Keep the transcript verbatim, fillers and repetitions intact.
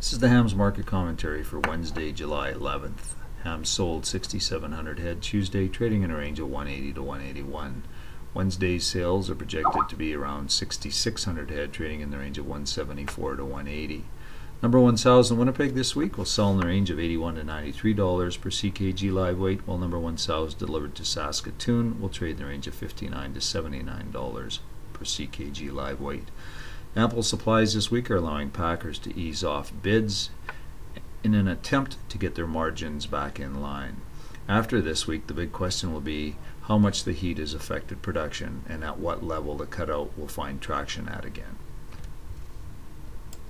This is the hams market commentary for Wednesday, July eleventh. Hams sold sixty-seven hundred head Tuesday, trading in a range of one eighty to one eighty-one. Wednesday's sales are projected to be around sixty-six hundred head, trading in the range of one seventy-four to one eighty. Number one sows in Winnipeg this week will sell in the range of eighty-one to ninety-three dollars per C K G live weight, while number one sows delivered to Saskatoon will trade in the range of fifty-nine to seventy-nine dollars per C K G live weight. Ample supplies this week are allowing packers to ease off bids in an attempt to get their margins back in line. After this week, the big question will be how much the heat has affected production and at what level the cutout will find traction at again.